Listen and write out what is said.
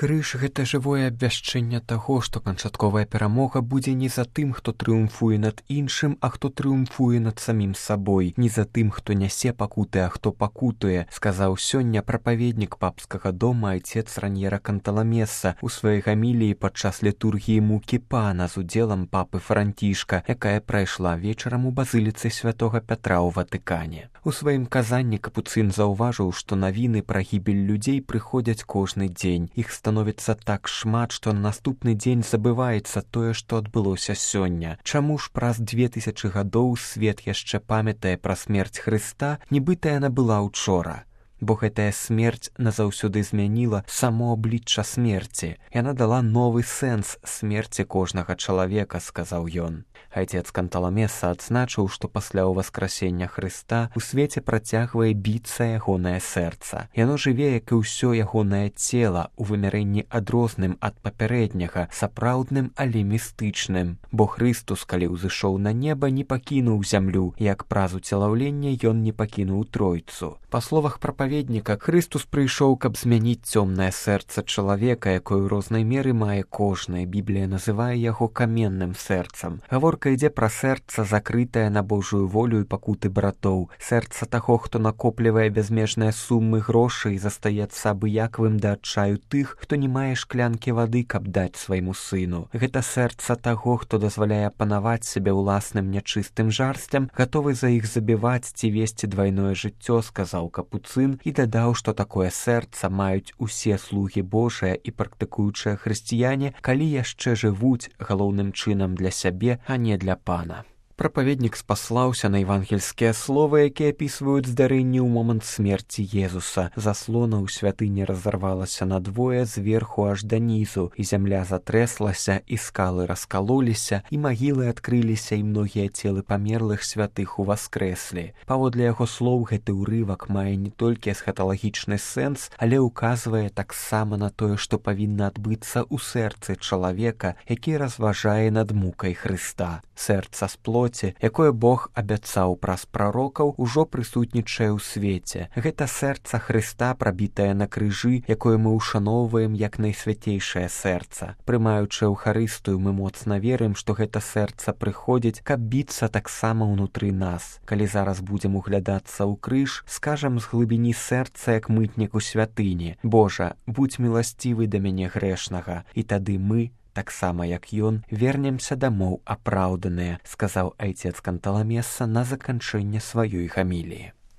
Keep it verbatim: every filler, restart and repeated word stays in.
Крыж — гэта жывое абвяшчэнне таго, што канчатковая перамога будзе не за тым, хто трыумфуе над іншым, а хто трыумфуе над самім сабой, не за тым, хто нясе пакуты, а хто пакутуе, сказаў сёння прапаведнік папскага дома айцец Раньера Канталамеса у сваёй гаміліі падчас літургіі мукі пана з удзелам папы Францішка, якая прайшла вечарам у базыліцы святога Пятра ў Ватыкане. У сваім казанні капуцын заўважыў, што навіны пра гібель людзей прыходзяць кожны дзень. Іх становіцца так шмат, што на наступны дзень забываецца тое, што адбылося сёння. Чаму ж праз дзве тысячы гадоў свет яшчэ памятае пра смерць Хрыста, нібыта яна была ўчора? Бо гэтая смерць назаўсёды змяніла само аблічча смерці. Яна дала новы сэнс смерці кожнага чалавека, сказаў ён. Айцец Канталамеса адзначыў, што пасля ўваскрасення Хрыста у свеце працягвае біцца ягонае сэрца. Яно жыве, як і ўсё ягонае цела, у вымярэнні адрозным ад папярэдняга, сапраўдным, але містычным. Бо Хрыстус, калі ўзышоў на неба, не пакінуў зямлю, як праз уцелаўленне ён не пакінуў Тройцу. Па словах прапаведніка, Хрыстус прыйшоў, каб змяніць цёмнае сэрца чалавека, якое ў рознай меры мае кожнае. Біблія называе яго каменным сэрцам. Гаворка ідзе пра сэрца, закрытае на Божую волю і пакуты братоў. Сэрца таго, хто накоплівае бязмежныя сумы грошай і застаецца абыякавым да адчаю тых, хто не мае шклянкі вады, каб даць свайму сыну. Гэта сэрца таго, хто дазваляе панаваць сябе ўласным нячыстым жарсцям, гатовы за іх забіваць ці весці двайное жыццё, сказаў капуцын і дадаў, што такое сэрца маюць усе слугі Божыя і практыкуючыя хрысціяне, калі яшчэ жывуць галоўным чынам для сябе, а не для пана. Прапаведнік спаслаўся на евангельскія словы, якія апісваюць здарэнні ў момант смерці Езуса. Заслона ў святыні разарвалася надвое зверху аж да нізу, і зямля затрэслася, і скалы раскалоліся, і магілы адкрыліся, і многія целы памерлых святых уваскрэслі. Паводле яго слоў, гэты ўрывак мае не толькі эсхаталагічны сэнс, але ўказвае таксама на тое, што павінна адбыцца ў сэрцы чалавека, які разважае над мукай Хрыста. Сэрца з плоці, якое Бог абяцаў праз прарокаў, ужо прысутнічае ў свеце. Гэта сэрца Хрыста, прабітае на крыжы, якое мы ўшаноўваем як найсвяцейшае сэрца. Прымаючы Эўхарыстыю, мы моцна верым, што гэта сэрца прыходзіць, каб біцца таксама ўнутры нас. Калі зараз будзем углядацца ў крыж, скажам з глыбіні сэрца, як мытнік у святыні: Божа, будзь міласцівы да мяне грэшнага, і тады мы, таксама як ён, вернемся дамоў апраўданыя, сказаў айцец Канталамеса на заканчэнне сваёй гаміліі.